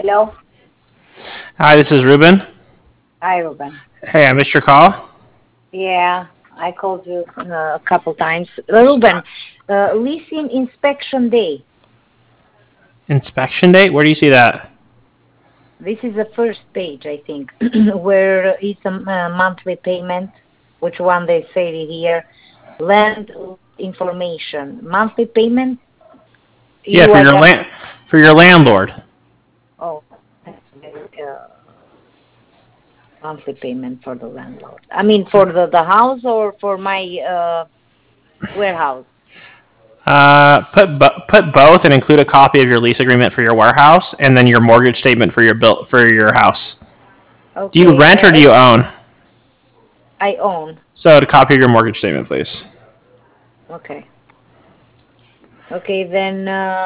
Hello. Hi, this is Ruben. Hi, Ruben. Hey, I missed your call. Yeah, I called you a couple times. Ruben, leasing inspection day. Inspection date? Where do you see that? This is the first page, I think, where it's a monthly payment. Which one they say here? Land information. Monthly payment. Yeah, You are gonna. for your landlord. Oh, monthly payment for the landlord. I mean, for the house or for my warehouse. Put both and include a copy of your lease agreement for your warehouse, and then your mortgage statement for your house. Do you Okay, rent or do you own? I own. So, a copy of your mortgage statement, please. Okay. Okay, then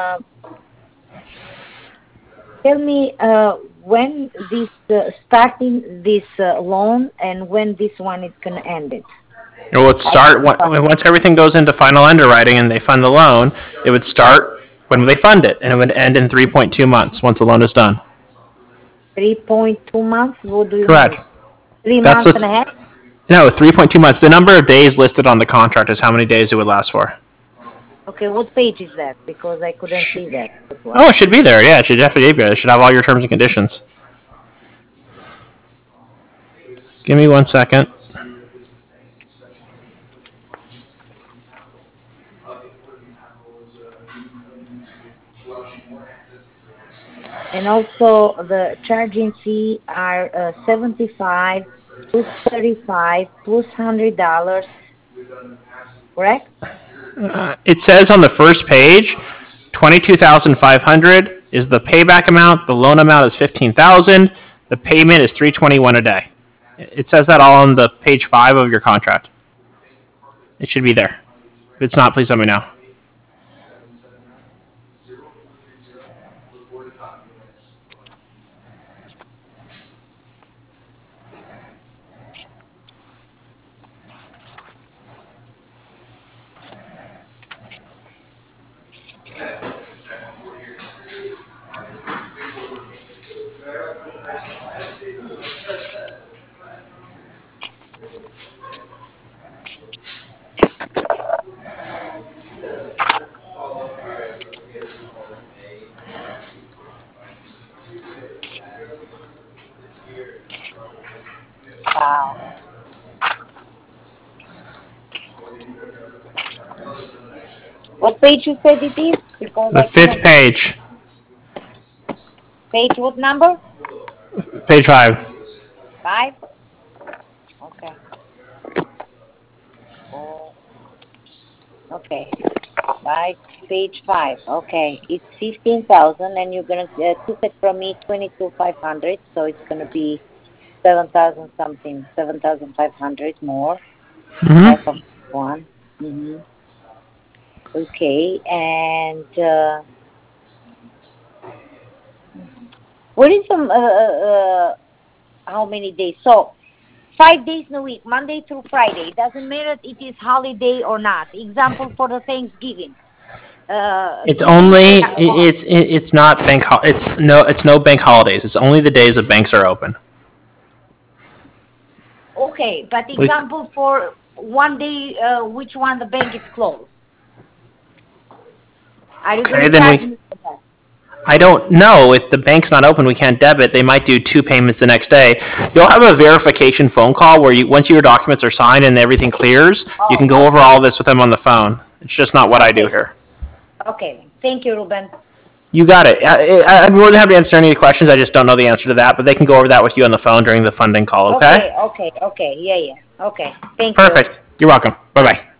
tell me when this starting this loan and when this one is gonna end it. It would start once everything goes into final underwriting and they fund the loan. It would start when they fund it, and it would end in 3.2 months once the loan is done. 3.2 months? What do you Correct. mean? Three That's months what. and a half? No, 3.2 months. The number of days listed on the contract is how many days it would last for. Okay, what page is that? Because I couldn't see that. Oh, it should be there. Yeah, it should definitely be there. It should have all your terms and conditions. Give me 1 second. And also the charging fee are 75 plus 35 plus $100, correct? It says on the first page, 22,500 is the payback amount. The loan amount is 15,000. The payment is 321 a day. It says that all on the page 5 of your contract. It should be there. If it's not, please let me know. Wow. What page you said it is? Because The I fifth couldn't. page, Page what number? page 5. 5? Okay. Oh, okay. Right. Page 5. Okay. It's 15,000 and you're going to took it from me 22,500. So it's going to be 7,000 something, 7,500 more. Mm-hmm. 5 of 1. Mm-hmm. Okay. And what is some, how many days? So 5 days in a week, Monday through Friday. It doesn't matter if it is holiday or not. Example for the Thanksgiving. It's Business day only are off. it's not it's no bank holidays. It's only the days that banks are open. Okay, but We, example for one day, which one the bank is closed. Are you okay, gonna then charge we. me for that? I don't know if the bank's not open. We can't debit. They might do two payments the next day. You'll have a verification phone call where you once your documents are signed and everything clears, you can Oh, go over okay, all this with them on the phone. It's just not what I do okay, here. okay. Thank you, Ruben. You got it. I'm more than happy to answer any questions. I just don't know the answer to that, but they can go over that with you on the phone during the funding call. Okay. Okay, okay, okay. Yeah, yeah. Okay. Thank you. Perfect. You're welcome. Bye bye.